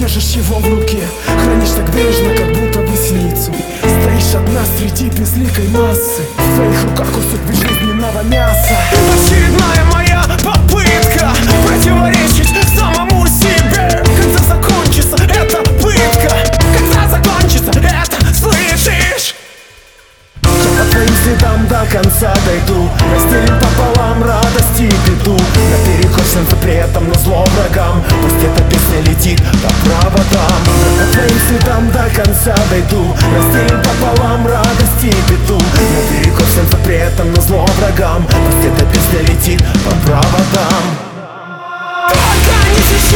держишь его в руке, хранишь так бережно, как будто бы синицу. Стоишь одна среди безликой массы, в твоих руках кусок безжизненного мяса. Очередная моя попытка противоречить самому себе. Когда закончится эта пытка? Когда закончится это, слышишь? Я по твоим следам до конца дойду, разделим пополам радость и беду. Наперекор всем запретам, но зло врагам, пусть эта песня летит по проводам. Я по твоим следам до конца дойду, разделим пополам радость и беду. Наперекор всем запретам, но зло врагам, пусть эта песня летит по проводам. Только не сейчас.